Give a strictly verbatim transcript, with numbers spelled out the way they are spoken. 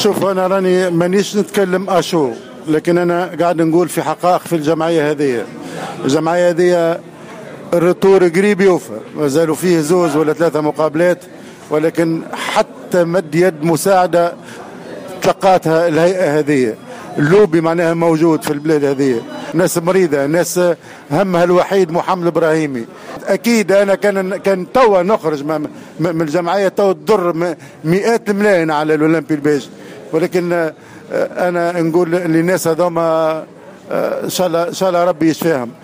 شوف أنا راني مانيش نتكلم أشو، لكن أنا قاعد نقول في حقائق في الجمعية هذه. الجمعية هذه الرطور قريب يوفى، ما زالوا فيه زوز ولا ثلاثة مقابلات، ولكن حتى مد يد مساعدة تلقاتها الهيئة هذه. اللوبي معناها موجود في البلاد هذه، ناس مريضة، ناس همها الوحيد محمد إبراهيمي. أكيد أنا كان كان توا نخرج من الجمعية توا تضر مئات الملايين على الأولمبي الباجي، ولكن أنا نقول للناس هذوما إن شاء الله إن شاء الله ربي يشفيهم.